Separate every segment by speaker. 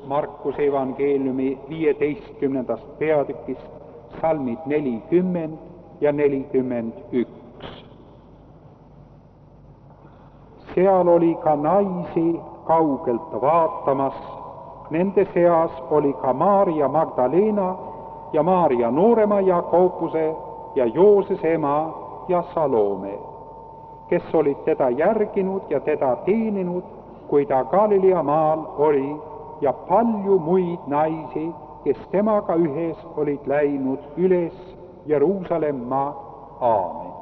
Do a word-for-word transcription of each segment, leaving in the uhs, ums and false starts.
Speaker 1: Markuse evangeeliumi viieteistkümnendast peatükist salmid nelikümmend ja nelikümmend üks. Seal oli ka naisi kaugelt vaatamas, nende seas oli ka Maarja Magdalena ja Maarja noorema Jakobuse ja Joosese ema ja Salome, kes olid teda järginud ja teda teeninud, kui ta Galilea maal oli, ja palju muid naisi, kes temaga ühes olid läinud üles Jeruusalemma. Aamen.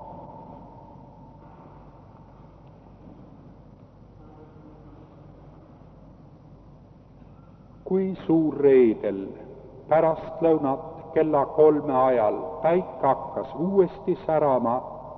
Speaker 1: Kui suur reedel pärastlõunat kella kolme ajal päike hakkas uuesti särama,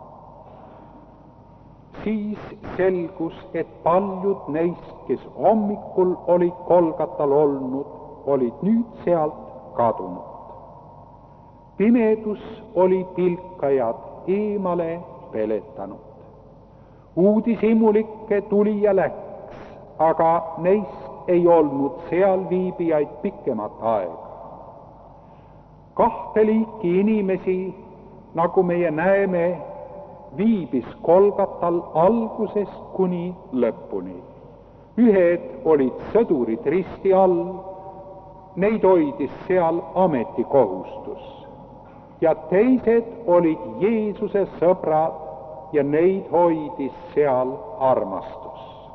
Speaker 1: siis selgus, et paljud neist, kes hommikul olid Golgatal olnud, olid nüüd sealt kadunud. Pimedus oli pilkajad eemale peletanud. Uudishimulikke tuli ja läks, aga neist ei olnud seal viibijaid pikemat aega. Kahte liiki inimesi, nagu meie näeme, viibis Golgatal algusest kuni lõpuni. Ühed olid sõdurid risti all, neid hoidis seal ametikohustus, ja teised olid Jeesuse sõbrad ja neid hoidis seal armastus.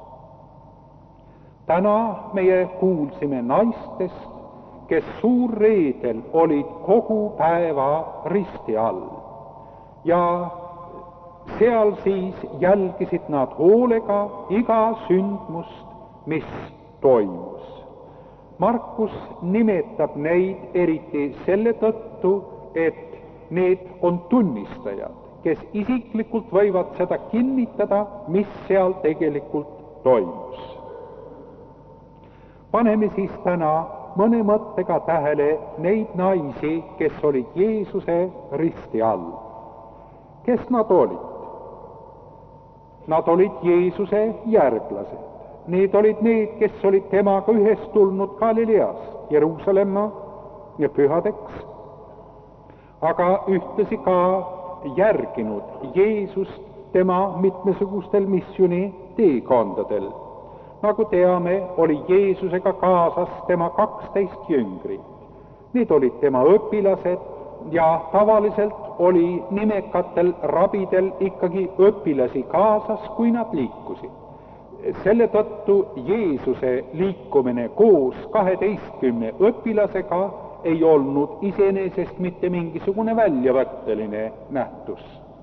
Speaker 1: Täna meie kuulsime naistest, kes suurreedel olid kogu päeva risti all, ja seal siis jälgisid nad hoolega iga sündmust, mis toimus. Markus nimetab neid eriti selle tõttu, et need on tunnistajad, kes isiklikult võivad seda kinnitada, mis seal tegelikult toimus. Paneme siis täna mõne mõttega tähele neid naisi, kes olid Jeesuse risti all. Kes nad olid? Nad olid Jeesuse järglased. Need olid need, kes olid temaga ühes tulnud Galileast Jeruusalemma ja pühadeks, aga ühtlasi ka järginud Jeesust tema mitmesugustel missiooni teekondadel. Nagu teame, oli Jeesusega kaasas tema kaksteist jüngrit. Need olid tema õpilased ja tavaliselt oli nimekatel rabidel ikkagi õpilasi kaasas, kui nad liikusid. Selle tõttu Jeesuse liikumine koos kaheteistkümne õpilasega ei olnud iseenesest mitte mingisugune väljavõtteline nähtus.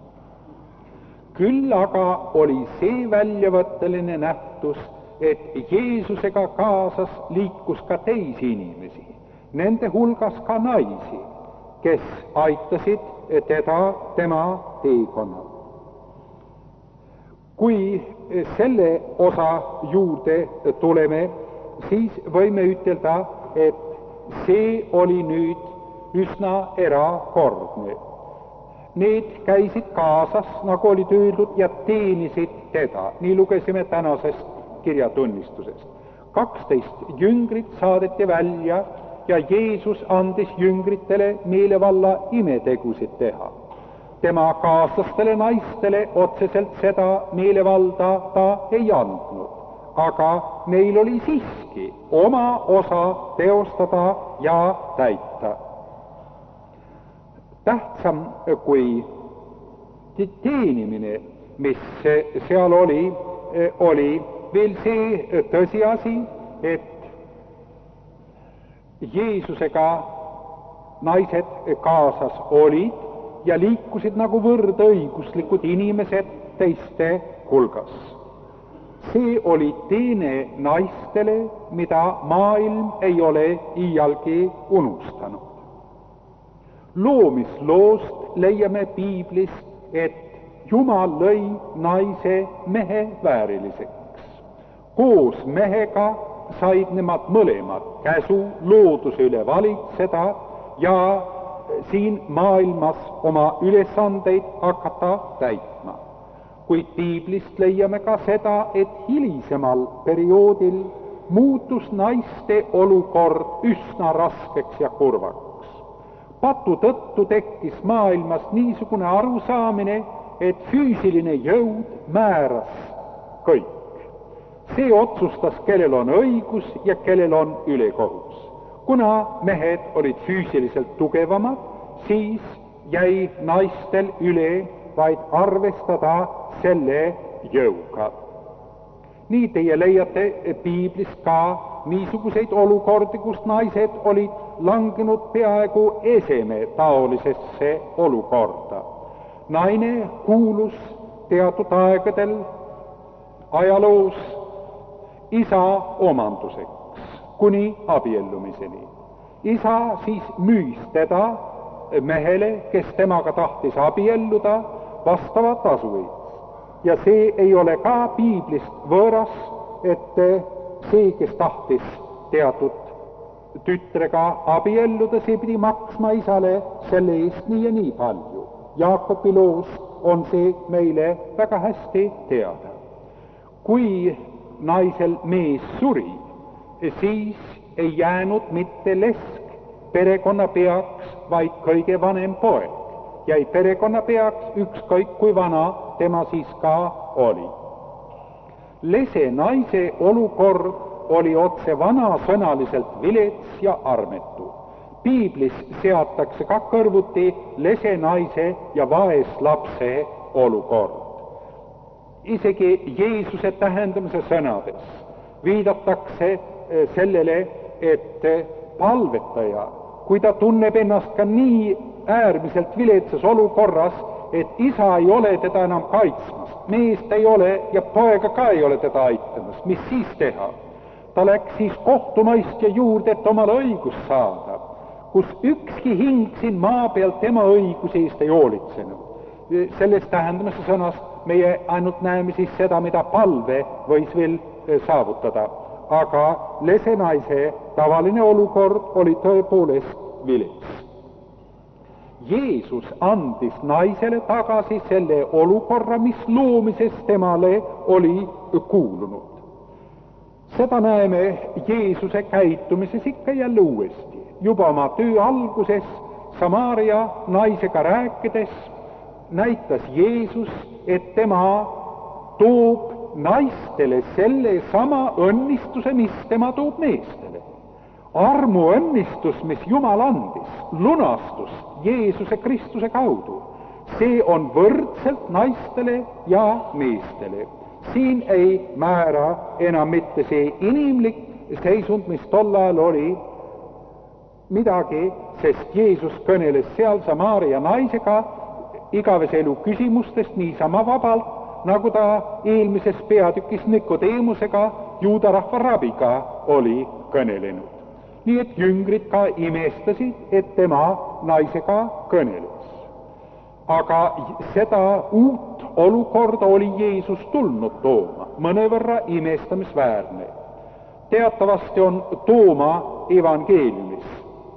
Speaker 1: Küll aga oli see väljavõtteline nähtus, et Jeesusega kaasas liikus ka teisi inimesi, nende hulgas ka naisi, kes aitasid teda tema teekonnal. Kui selle osa juurde tuleme, siis võime ütelda, et see oli nüüd üsna erakordne. Need käisid kaasas, nagu oli öeldud, ja teenisid teda. Nii lugesime tänasest kirjatunnistusest. kaksteist jüngrit saadeti välja ja Jeesus andis jüngritele meelevalla imetegusid teha. Tema kaaslastele naistele otseselt seda meelevalda ta ei andnud, aga neil oli siiski oma osa teostada ja täita. Tähtsam kui teenimine, mis seal oli, oli veel see tõsiasi, et Jeesusega naised kaasas olid ja liikusid nagu võrdõiguslikud inimesed teiste hulgas. See oli teene naistele, mida maailm ei ole iialgi unustanud. Loomisloost leiame piiblist, et Jumal lõi naise mehe vääriliseks. Koos mehega said nemad mõlemad käsu looduse üle valitseda ja siin maailmas oma ülesandeid hakata täitma. Kuid piiblist leiame ka seda, et hilisemal perioodil muutus naiste olukord üsna raskeks ja kurvaks. Patu tõttu tekkis maailmas niisugune arusaamine, et füüsiline jõud määras kõik. See otsustas, kellel on õigus ja kellel on ülekohus. Kuna mehed olid füüsiliselt tugevamad, siis jäi naistel üle vaid arvestada selle jõuga. Nii teie leiate piiblis ka niisuguseid olukordi, kus naised olid langenud peaaegu eseme taolisesse olukorda. Naine kuulus teatud aegadel ajaloos isa omanduseks kuni abiellumiseni. Isa siis müüs teda mehele, kes temaga tahtis abielluda, vastava tasu eest. Ja see ei ole ka piiblist võõras, et see, kes tahtis teatud tütrega abielluda, see pidi maksma isale selle eest nii ja nii palju. Jaakobi loos on see meile väga hästi teada. Kui naisel mees suri, siis ei jäänud mitte lesk perekonna peaks, vaid kõige vanem poeg. Jäi perekonna peaks, ükskõik kui vana tema siis ka oli. Lese naise olukord oli otse vanasõnaliselt vilets ja armetu. Piiblis seatakse ka kõrvuti lese naise ja vaeslapse olukord. Isegi Jeesuse tähendamise sõnades viidatakse sellele, et palvetaja, kui ta tunneb ennast ka nii äärmiselt viletsas olukorras, et isa ei ole teda enam kaitsmas, meest ei ole ja poega ka ei ole teda aitamas, mis siis teha? Ta läks siis kohtumaistja juurde, et omale õigus saada, kus ükski hing siin maa peal tema õiguse eest ei hoolitsenud. Selles tähendamise sõnas meie ainult näeme siis seda, mida palve võis veel saavutada. Aga lese naise tavaline olukord oli tõepoolest vilets. Jeesus andis naisele tagasi selle olukorra, mis loomises temale oli kuulunud. Seda näeme Jeesuse käitumises ikka jälle uuesti. Juba oma töö alguses Samaaria naisega rääkides näitas Jeesus, et tema toob naistele selle sama õnnistuse, mis tema toob meestele. Armu õnnistus, mis Jumal andis, lunastus Jeesuse Kristuse kaudu, see on võrdselt naistele ja meestele. Siin ei määra enam mitte see inimlik seisund, mis tol ajal oli midagi, sest Jeesus kõneles seal Samaaria naisega igavese elu küsimustest niisama vabalt, nagu ta eelmises peatükis Nikodeemusega, juuda rahva rabiga oli kõnelenud. Nii et jüngrid ka imestasid, et tema naisega kõneles. Aga seda uut olukorda oli Jeesus tulnud tooma, mõnevõrra imestamisväärne. Teatavasti on Tooma evangeeliumis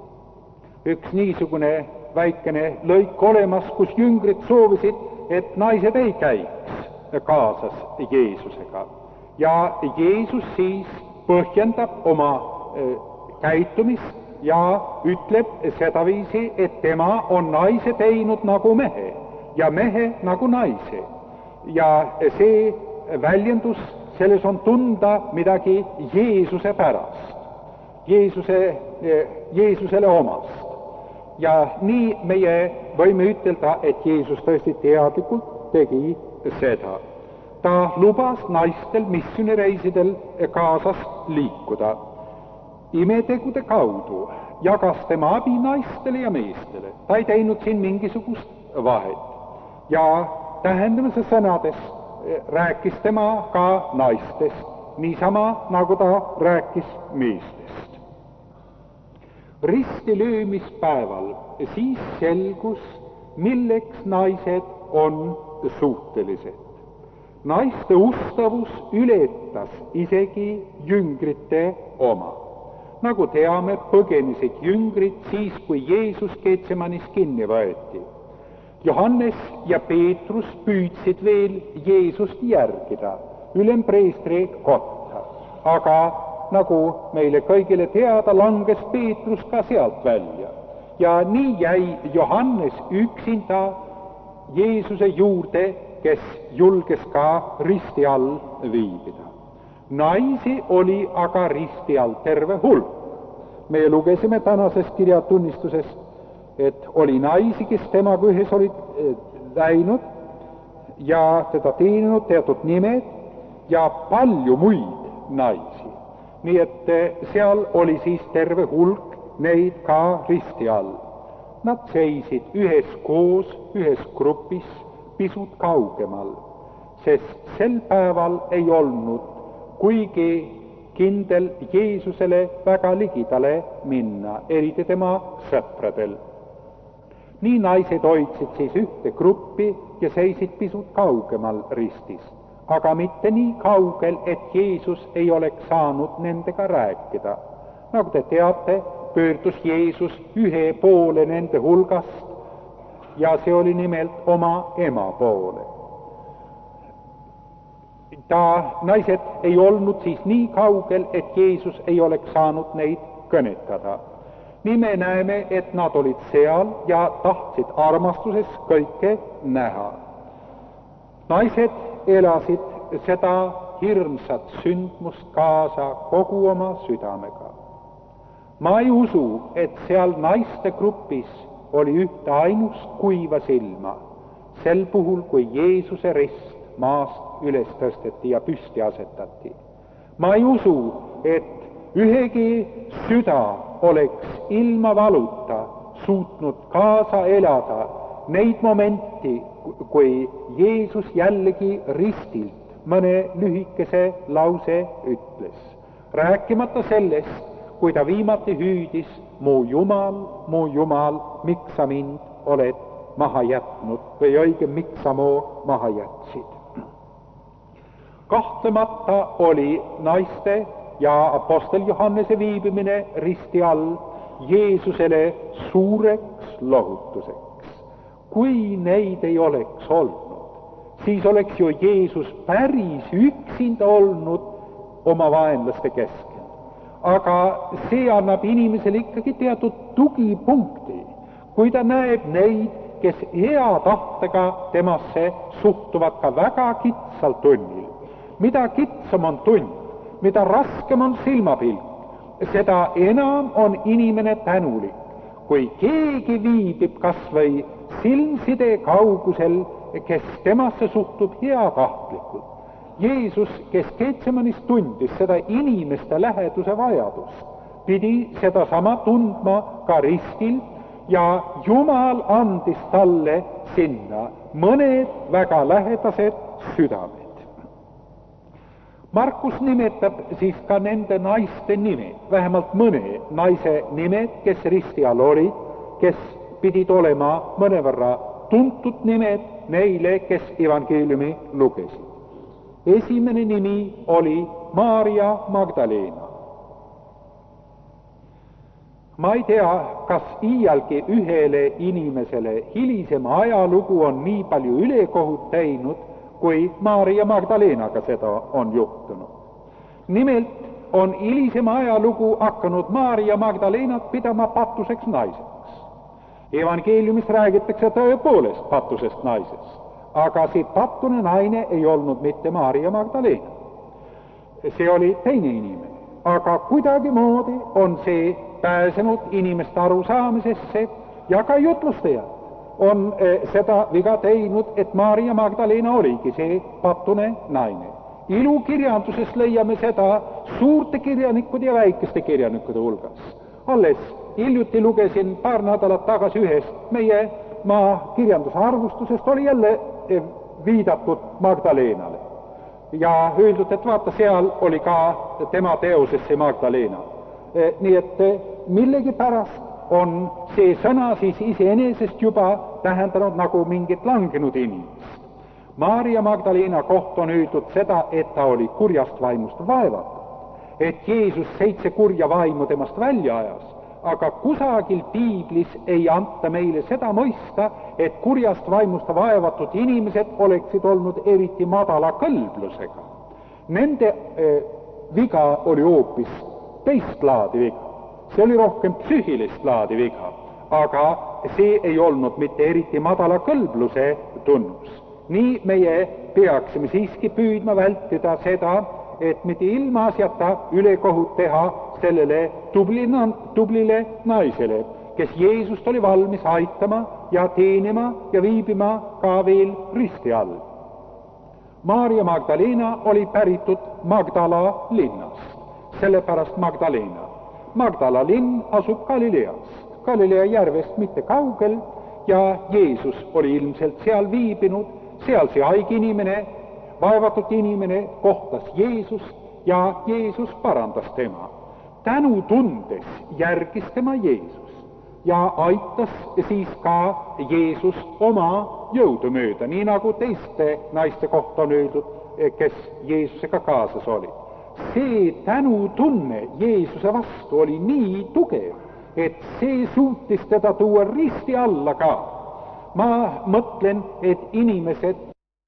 Speaker 1: üks niisugune väikene lõik olemas, kus jüngrid soovisid, et naised ei käiks kaasas Jeesusega. Ja Jeesus siis põhjendab oma käitumist ja ütleb sedaviisi, et tema on naise teinud nagu mehe ja mehe nagu naise. Ja see väljendus, selles on tunda midagi Jeesuse pärast, Jeesuse, Jeesusele omast. Ja nii meie võime ütelda, et Jeesus tõesti teadlikult tegi seda. Ta lubas naistel missioonireisidel kaasas liikuda. Imetegude kaudu jagas tema abi naistele ja meestele. Ta ei teinud siin mingisugust vahet. Ja tähendamise sõnades rääkis tema ka naistest, niisama nagu ta rääkis meestest. Ristilöömispäeval siis selgus, milleks naised on suutelised. Naiste ustavus ületas isegi jüngrite oma. Nagu teame, põgenisid jüngrid siis, kui Jeesus Getsemanis kinni võeti. Johannes ja Peetrus püüdsid veel Jeesust järgida ülempreestri kotta, aga nagu meile kõigile teada, langes Peetrus ka sealt välja. Ja nii jäi Johannes üksinda Jeesuse juurde, kes julges ka risti all viibida. Naisi oli aga risti all terve hulk. Me lugesime tänasest kirjatunnistusest, et oli naisi, kes temaga ühes olid läinud ja teda teeninud teatud nimed ja palju muid naisi. Nii et seal oli siis terve hulk neid ka risti all. Nad seisid üheskoos, ühes grupis, pisut kaugemal, sest sel päeval ei olnud kuigi kindel Jeesusele väga ligidale minna, eriti tema sõpradel. Nii naised hoidsid siis ühte gruppi ja seisid pisut kaugemal ristist, aga mitte nii kaugel, et Jeesus ei oleks saanud nendega rääkida. Nagu te teate, pöördus Jeesus ühe poole nende hulgast ja see oli nimelt oma ema poole. Ta, naised ei olnud siis nii kaugel, et Jeesus ei oleks saanud neid kõnetada. Nii me näeme, et nad olid seal ja tahtsid armastuses kõike näha. Naised elasid seda hirmsat sündmust kaasa kogu oma südamega. Ma ei usu, et seal naiste grupis oli ühte ainust kuiva silma, sel puhul, kui Jeesuse rist maast üles tõsteti ja püsti asetati. Ma ei usu, et ühegi süda oleks ilma valuta suutnud kaasa elada neid momenti, kui Jeesus jällegi ristilt mõne lühikese lause ütles. Rääkimata sellest, kui ta viimati hüüdis, mu Jumal, mu Jumal, miks sa mind oled maha jätnud või õige, miks sa mu maha jätsid. Kahtlemata oli naiste ja apostel Johannese viibimine risti all Jeesusele suureks lohutuseks. Kui neid ei oleks olnud, siis oleks ju Jeesus päris üksinda olnud oma vaenlaste keskel. Aga see annab inimesele ikkagi teatud tugipunkti, kui ta näeb neid, kes hea tahtega temasse suhtuvad ka väga kitsal tunnil. Mida kitsam on tund, mida raskem on silmapilk, seda enam on inimene tänulik, kui keegi viibib kas või silmside kaugusel, kes temasse suhtub heatahtlikult. Jeesus, kes Getsemanis tundis seda inimeste läheduse vajadust, pidi seda sama tundma ka ristil ja Jumal andis talle sinna mõned väga lähedased südamed. Markus nimetab siis ka nende naiste nimed, vähemalt mõne naise nimed, kes risti all olid, kes pidid olema mõnevõrra tuntud nimed neile, kes evangeeliumi lugesid. Esimene nimi oli Maarja Magdaleena. Ma ei tea, kas iialgi ühele inimesele hilisema ajalugu on nii palju ülekohut teinud, kui Maarja Magdaleenaga seda on juhtunud. Nimelt on hilisema ajalugu hakanud Maarja Magdaleenat pidama patuseks naiseks. Evangeeliumis räägitakse tõepoolest patusest naisest, aga see patune naine ei olnud mitte Maarja Magdaleena. See oli teine inimene, aga kuidagimoodi on see pääsenud inimeste arusaamisesse ja ka jutlustajad on seda viga teinud, et Maarja Magdaleena oligi see patune naine. Ilukirjanduses leiame seda suurte kirjanikude ja väikeste kirjanikude hulgas. Alles hiljuti lugesin paar nädalat tagasi ühest meie maa kirjanduse arvustusest oli jälle viidatud Magdaleenale. Ja öeldud, et vaata, seal oli ka tema teoses see Magdaleena. Nii et millegi pärast on see sõna siis iseenesest juba tähendanud nagu mingit langenud inimest. Maarja Magdaleena kohta on öeldud seda, et ta oli kurjast vaimust vaevatud, et Jeesus seitse kurja vaimu temast välja ajas, aga kusagil piiblis ei anta meile seda mõista, et kurjast vaimust vaevatud inimesed oleksid olnud eriti madala kõlblusega. Nende eh, viga oli hoopis teist laadi viga. See oli rohkem psüühilist laadi viga, aga see ei olnud mitte eriti madala kõlbluse tunnus. Nii meie peaksime siiski püüdma vältida seda, et mitte ilmaasjata ülekohut teha sellele tublina, tublile naisele, kes Jeesust oli valmis aitama ja teenima ja viibima ka veel risti all. Maarja Magdalena oli päritud Magdala linnast, sellepärast Magdalena. Magdala linn asub Galileas, Galilea järvest mitte kaugel ja Jeesus oli ilmselt seal viibinud, seal see haige inimene, vaevatud inimene kohtas Jeesust ja Jeesus parandas tema. Tänu tundes järgis tema Jeesus ja aitas siis ka Jeesus oma jõudu mööda, nii nagu teiste naiste kohta on öeldud, kes Jeesusega kaasas olid. See tänutunne Jeesuse vastu oli nii tugev, et see suutis teda tuua risti alla ka. Ma mõtlen, et inimesed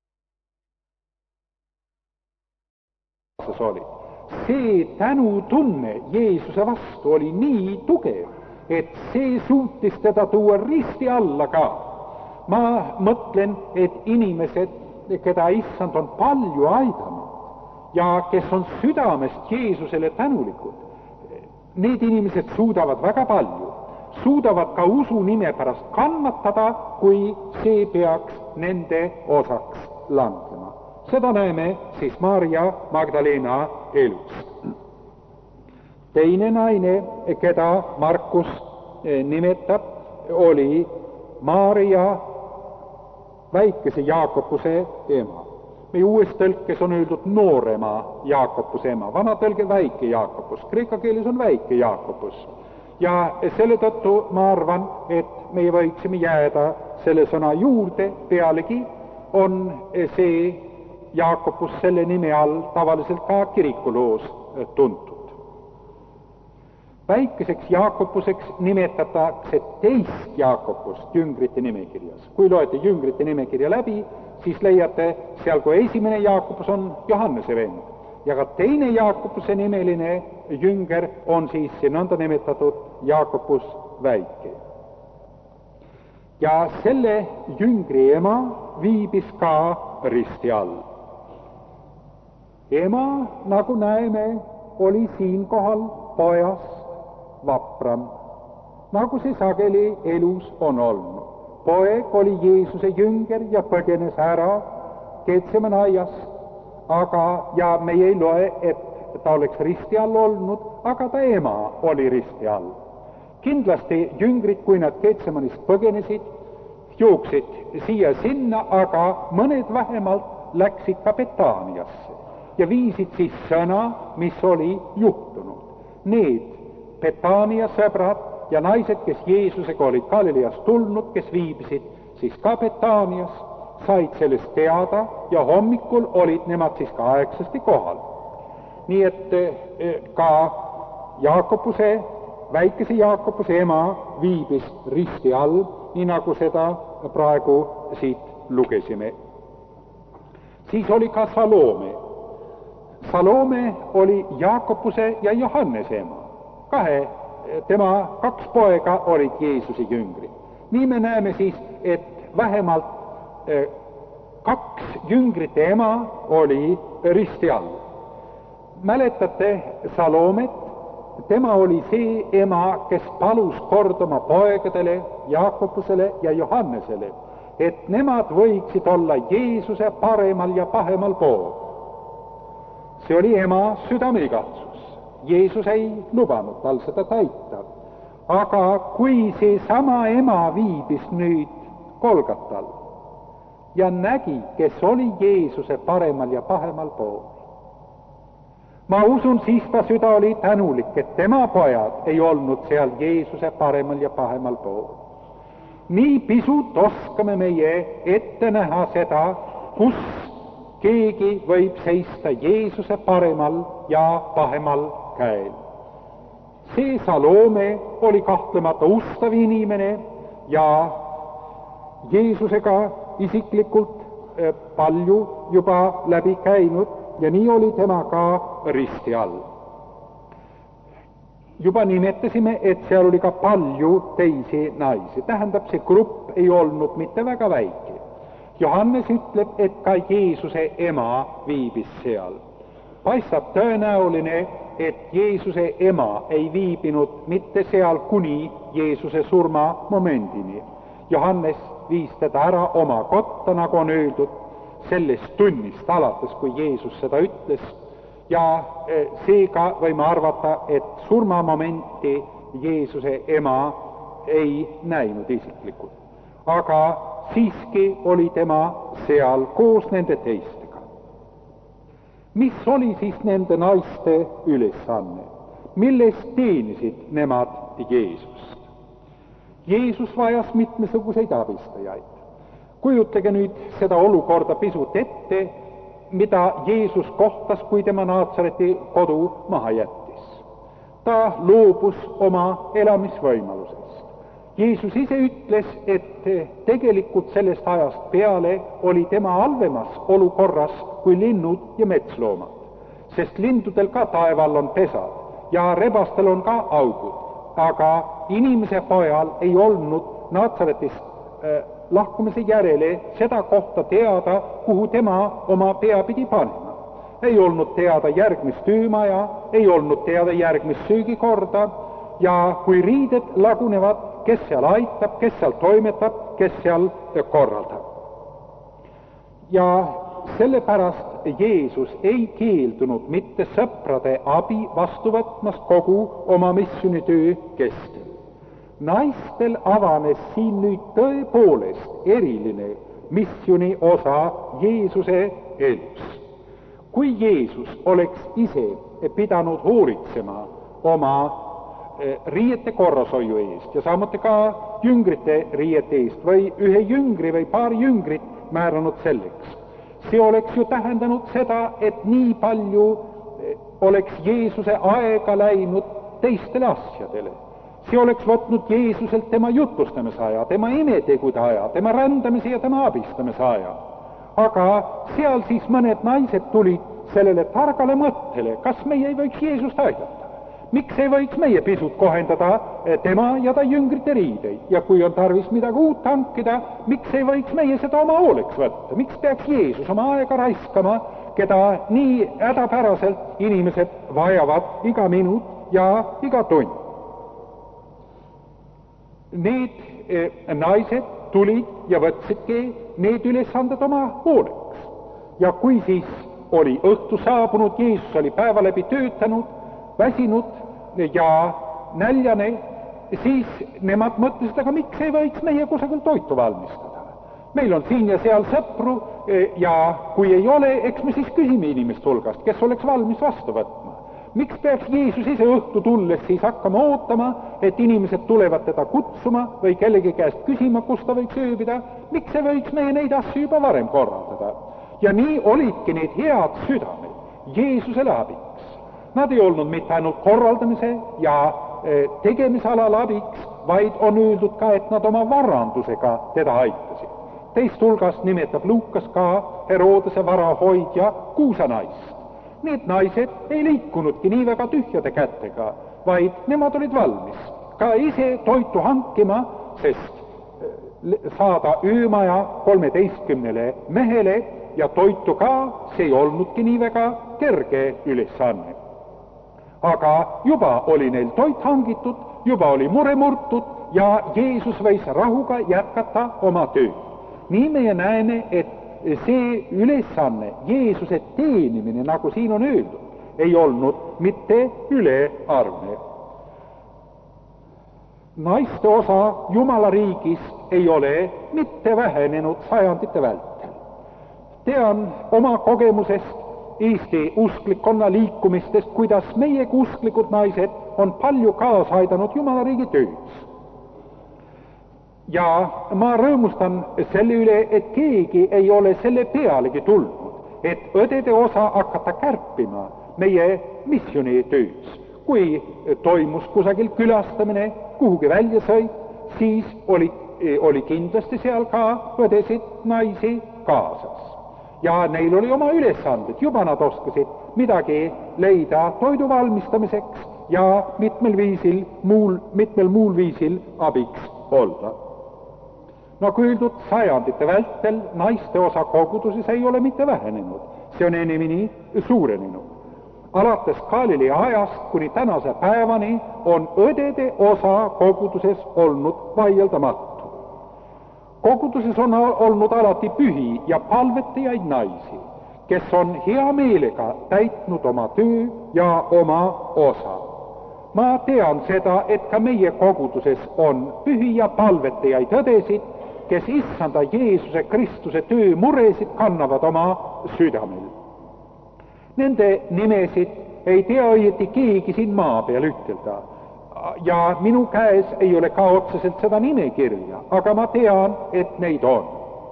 Speaker 1: olid. See tänutunne Jeesuse vastu oli nii tugev, et see suutis teda tuua risti alla ka. Ma mõtlen, et inimesed, keda issand on palju aidanud ja kes on südamest Jeesusele tänulikud, need inimesed suudavad väga palju, suudavad ka usu nime pärast kannatada, kui see peaks nende osaks langema. Seda näeme siis Maarja Magdalena elust. Teine naine, keda Markus nimetab, oli Maarja väikese Jaakobuse ema. Meie uues tõlkes on öeldud noorema Jaakobuse ema, vana tõlge väike Jaakobus, kreeka keeles on väike Jaakobus. Ja selle tõttu ma arvan, et meie võiksime jääda selle sõna juurde, pealegi on see Jaakobus selle nime all tavaliselt ka kirikuloos tuntud. Väikeseks Jaakobuseks nimetatakse teist Jaakobust jüngrite nimekirjas. Kui loete jüngrite nimekirja läbi, siis leiate seal, kui esimene Jaakobus on Johannese vend ja ka teine Jaakobuse nimeline jünger on siis see nõnda nimetatud Jaakobus väike. Ja selle jüngri ema viibis ka risti all. Ema, nagu näeme, oli siinkohal pojast vapram, nagu see sageli elus on olnud. Poeg oli Jeesuse jünger ja põgenes ära Getsemani aiast, aga, ja meie ei loe, et ta oleks risti all olnud, aga ta ema oli risti all. Kindlasti jüngrid, kui nad Getsemanist põgenesid, jooksid siia-sinna, aga mõned vähemalt läksid ka Betaaniasse ja viisid siis sõna, mis oli juhtunud. Need Betaania sõbrad ja naised, kes Jeesusega olid Galileast tulnud, kes viibisid siis ka Betaanias, said sellest teada ja hommikul olid nemad siis ka aegsasti kohal. Nii et ka Jaakobuse, väikese Jaakobuse ema viibis risti all, nii nagu seda praegu siit lugesime. Siis oli ka Salome. Salome oli Jaakobuse ja Johannese ema. Kahe, tema kaks poega olid Jeesuse jüngrid. Nii me näeme siis, et vähemalt eh, kaks jüngrite ema oli risti all. Mäletate Salomet? Tema oli see ema, kes palus kord oma poegadele, Jaakobusele ja Johannesele, et nemad võiksid olla Jeesuse paremal ja pahemal pool. See oli ema südameigatsus. Jeesus ei lubanud tal seda täita. Aga kui see sama ema viibis nüüd Golgatal ja nägi, kes oli Jeesuse paremal ja pahemal pool, ma usun, siis ta süda oli tänulik, et tema pojad ei olnud seal Jeesuse paremal ja pahemal pool. Nii pisut oskame meie ette näha seda, kus keegi võib seista Jeesuse paremal ja pahemal käel. See Salome oli kahtlemata ustav inimene ja Jeesusega isiklikult palju juba läbi käinud ja nii oli tema ka risti all. Juba nimetasime, et seal oli ka palju teisi naisi. Tähendab, see grupp ei olnud mitte väga väike. Johannes ütleb, et ka Jeesuse ema viibis seal. Paistab tõenäoline, et Jeesuse ema ei viibinud mitte seal kuni Jeesuse surma momendini. Johannes viis teda ära oma kotta, nagu on öeldud, sellest tunnist alates, kui Jeesus seda ütles. Ja seega võime arvata, et surmamomenti Jeesuse ema ei näinud isiklikult. Aga siiski oli tema seal koos nende teistega. Mis oli siis nende naiste ülesanne? Milles teenisid nemad Jeesust? Jeesus vajas mitmesuguseid abistajaid. Kujutage nüüd seda olukorda pisut ette, mida Jeesus kohtas, kui tema Naatsareti kodu maha jättis. Ta loobus oma elamisvõimalusest. Jeesus ise ütles, et tegelikult sellest ajast peale oli tema halvemas olukorras kui linnud ja metsloomad, sest lindudel ka taeval on pesad ja rebastel on ka augud, aga inimese pojal ei olnud Naatsaretist äh, lahkumise järele seda kohta teada, kuhu tema oma pea pidi panema. Ei olnud teada järgmist töömaja, ei olnud teada järgmist söögikorda ja kui riided lagunevad, kes seal aitab, kes seal toimetab, kes seal korraldab. Ja sellepärast Jeesus ei keeldunud mitte sõprade abi vastu võtmast kogu oma missioonitöö kestel. Naistel avanes siin nüüd tõepoolest eriline missiooni osa Jeesuse elus. Kui Jeesus oleks ise pidanud hoolitsema oma riiete korrashoiu eest ja samuti ka jüngrite riiete eest või ühe jüngri või paari jüngrit määranud selleks, see oleks ju tähendanud seda, et nii palju oleks Jeesuse aega läinud teistele asjadele. See oleks võtnud Jeesuselt tema jutustamise aja, tema imetegude aja, tema rändamise ja tema abistamise aja. Aga seal siis mõned naised tulid sellele targale mõttele, kas meie ei võiks Jeesust aidata. Miks ei võiks meie pisut kohendada tema ja ta jüngrite riideid ja kui on tarvis midagi uut hankida, miks ei võiks meie seda oma hooleks võtta? Miks peaks Jeesus oma aega raiskama, keda nii hädapäraselt inimesed vajavad iga minut ja iga tund? Need eh, naised tulid ja võtsidki need ülesanded oma hooleks. Ja kui siis oli õhtu saabunud, Jeesus oli päeva läbi töötanud, väsinud ja näljane, siis nemad mõtlesid, aga miks ei võiks meie kusagil toitu valmistada? Meil on siin ja seal sõpru ja kui ei ole, eks me siis küsime inimest hulgast, kes oleks valmis vastu võtma. Miks peaks Jeesus ise õhtu tulles siis hakkama ootama, et inimesed tulevad teda kutsuma või kellegi käest küsima, kus ta võiks ööbida? Miks ei võiks meie neid asju juba varem korraldada? Ja nii olidki need head südamed Jeesusele abiks. Nad ei olnud mitte ainult korraldamise ja tegemisalal abiks, vaid on öeldud ka, et nad oma varandusega teda aitasid. Teist hulgast nimetab Luukas ka Herodese varahoidja kuusanaist. Need naised ei liikunudki nii väga tühjade kätega, vaid nemad olid valmis ka ise toitu hankima, sest saada öömaja kolmeteistkümnele mehele ja toitu ka, see ei olnudki nii väga kerge ülesanne. Aga juba oli neil toit hangitud, juba oli mure murtud ja Jeesus võis rahuga jätkata oma tööd. Nii meie näeme, et see ülesanne, Jeesuse teenimine, nagu siin on öeldud, ei olnud mitte ülearvne. Naiste osa Jumala riigis ei ole mitte vähenenud sajandite vältel. Tean oma kogemusest Eesti usklikkonna liikumistest, kuidas meie usklikud naised on palju kaasa aidanud Jumala riigi töös. Ja ma rõõmustan selle üle, et keegi ei ole selle pealegi tulnud, et õdede osa hakata kärpima meie missiooni töös. Kui toimus kusagil külastamine, kuhugi väljasõit, siis oli, oli kindlasti seal ka õdesid naisi kaasas. ja neil oli oma ülesanded, juba nad oskasid midagi leida toidu valmistamiseks ja mitmel viisil, muul, mitmel muul viisil abiks olla. Nagu öeldud, sajandite vältel naiste osa koguduses ei ole mitte vähenenud, see on enemini suurenenud. Alates Galilea ajast kuni tänase päevani on õdede osa koguduses olnud vaieldamatu. Koguduses on olnud alati pühi ja palvetajaid naisi, kes on hea meelega täitnud oma töö ja oma osa. Ma tean seda, et ka meie koguduses on pühi ja palvetajaid õdesid, kes issanda Jeesuse Kristuse töö muresid kannavad oma südamel. Nende nimesid ei tea õieti keegi siin maa peal ütelda ja minu käes ei ole ka otseselt seda nimekirja, aga ma tean, et neid on.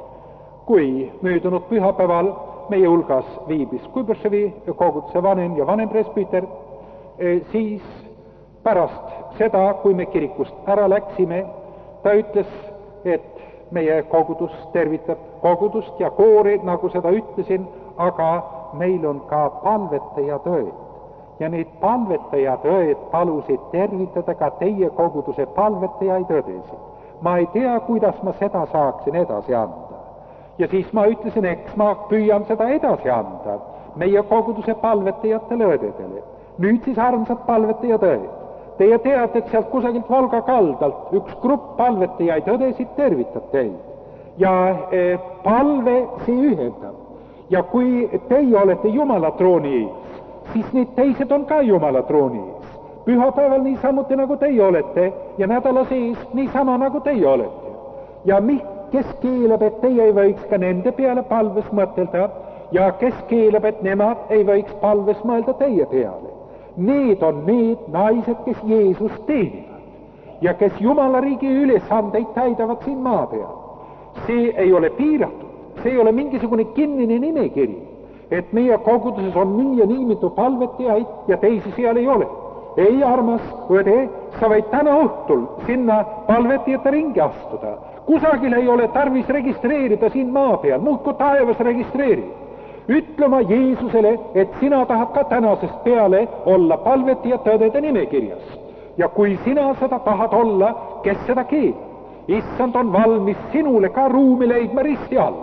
Speaker 1: Kui möödunud pühapäeval meie hulgas viibis Kuiberševi koguduse vanem ja vanem presbüter, siis pärast seda, kui me kirikust ära läksime, ta ütles, et meie kogudus tervitab kogudust ja koori, nagu seda ütlesin, aga meil on ka palvetajad õed. Ja neid palvetajad õed palusid tervitada ka teie koguduse palvetajaid õdesid. Ma ei tea, kuidas ma seda saaksin edasi anda. Ja siis ma ütlesin, eks ma püüan seda edasi anda meie koguduse palvetajatele õdedele. Nüüd siis armsad palvetajad õed. Teie teate, et sealt kusagilt Volga kaldalt üks grupp palvetajaid õdesid tervitab teid. Ja eh, palve see ühendab. Ja kui teie olete Jumala trooni ees, siis need teised on ka Jumala trooni ees. Pühapäeval niisamuti nagu teie olete ja nädala sees niisama nagu teie olete. Ja mi, kes keelab, et teie ei võiks ka nende peale palves mõtelda ja kes keelab, et nemad ei võiks palves mõelda teie peale. Need on need naised, kes Jeesus teenivad ja kes Jumala riigi ülesandeid täidavad siin maa peal. See ei ole piiratud. See ei ole mingisugune kinnine nimekiri, et meie koguduses on nii ja nii mitu palvetajaid ja teisi seal ei ole. Ei, armas õde, sa võid täna õhtul sinna palvetajate ringi astuda. Kusagil ei ole tarvis registreerida siin maa peal, muud kui taevas registreeri. Ütlema Jeesusele, et sina tahad ka tänasest peale olla palvetajate õdede nimekirjas. Ja kui sina seda tahad olla, kes seda keelab? Issand on valmis sinule ka ruumi leidma risti all.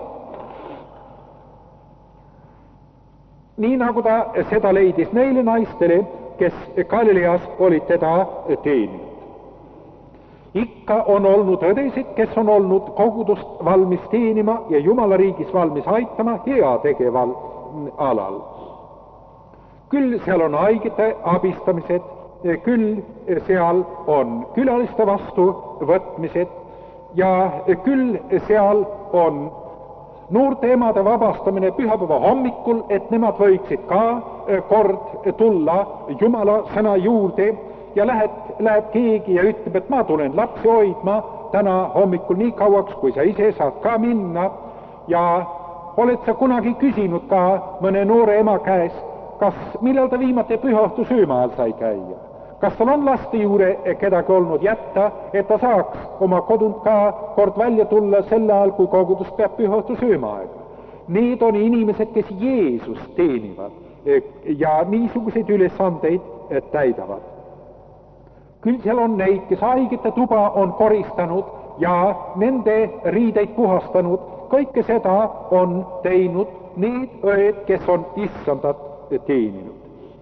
Speaker 1: Nii nagu ta seda leidis neile naistele, kes Galileas olid teda teeninud. Ikka on olnud õdesid, kes on olnud kogudust valmis teenima ja Jumala riigis valmis aitama heategeval alal. Küll seal on haigete abistamised, küll seal on külaliste vastu võtmised ja küll seal on noorte emade vabastamine pühapäeva hommikul, et nemad võiksid ka kord tulla Jumala sõna juurde ja lähed, läheb keegi ja ütleb, et ma tulen lapsi hoidma täna hommikul nii kauaks, kui sa ise saad ka minna. Ja oled sa kunagi küsinud ka mõne noore ema käes, kas millal ta viimati pühaõhtu sööma ajal sai käia? Kas tal on laste juure kedagi olnud jätta, et ta saaks oma kodunt ka kord välja tulla sel ajal, kui kogudus peab pühaõhtu sööma aega? Need on inimesed, kes Jeesus teenivad ja niisuguseid ülesandeid täidavad. Küll seal on neid, kes haigete tuba on koristanud ja nende riideid puhastanud. Kõike seda on teinud need õed, kes on issandat teeninud.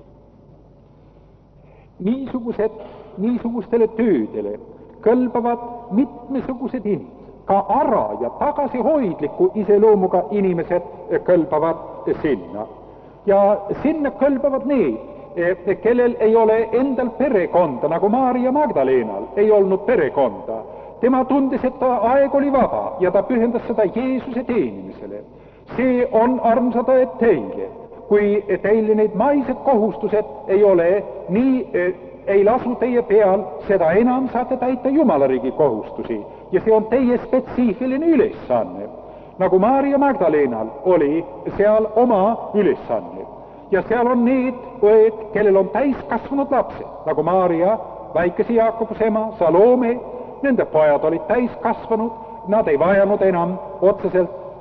Speaker 1: Niisugused, niisugustele töödele kõlbavad mitmesugused inimesed, ka ara ja tagasihoidliku iseloomuga inimesed kõlbavad sinna. Ja sinna kõlbavad need, kellel ei ole endal perekonda, nagu Maarja Magdalenal ei olnud perekonda. Tema tundis, et ta aeg oli vaba ja ta pühendas seda Jeesuse teenimisele. See on armsad õed teile. Kui teile need maised kohustused ei ole, nii ei lasu teie peal, seda enam saate täita Jumala riigi kohustusi. Ja see on teie spetsiifiline ülesanne. Nagu Maarja Magdalenal oli seal oma ülesanne. Ja seal on need õed, kellel on täiskasvanud lapsed, nagu Maarja, väikese Jaakobuse ema, Salome. Nende pojad olid täiskasvanud, nad ei vajanud enam otseselt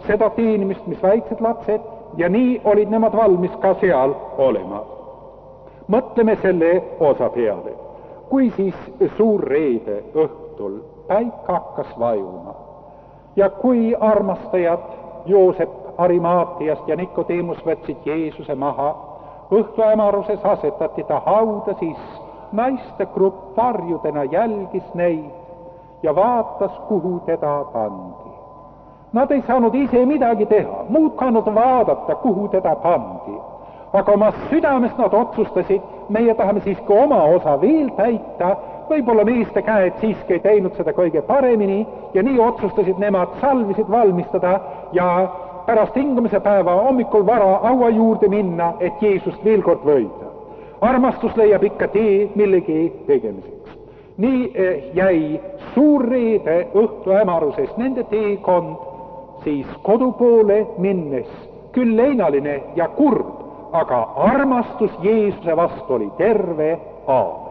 Speaker 1: seda teenimist, mis väiksed lapsed, ja nii olid nemad valmis ka seal olema. Mõtleme selle osa peale. Kui siis suur reede õhtul päik hakkas vajuma ja kui armastajad Joosep Arimaatiast ja Nikodeemus võtsid Jeesuse maha, õhtuämaruses asetati ta hauda, siis naiste grupp varjudena jälgis neid ja vaatas, kuhu teda pandi. Nad ei saanud ise midagi teha, muud ka ainult vaadata, kuhu teda pandi. Aga oma südames nad otsustasid, meie tahame siiski oma osa veel täita, võib-olla meeste käed siiski ei teinud seda kõige paremini ja nii otsustasid nemad salvisid valmistada ja pärast hingamise päeva hommikul vara haua juurde minna, et Jeesust veel kord võida. Armastus leiab ikka tee millegi tegemiseks. Nii jäi suur reede õhtu hämaruses nende teekond siis kodu poole minnes, küll leinaline ja kurb, aga armastus Jeesuse vastu oli terve. Aamen.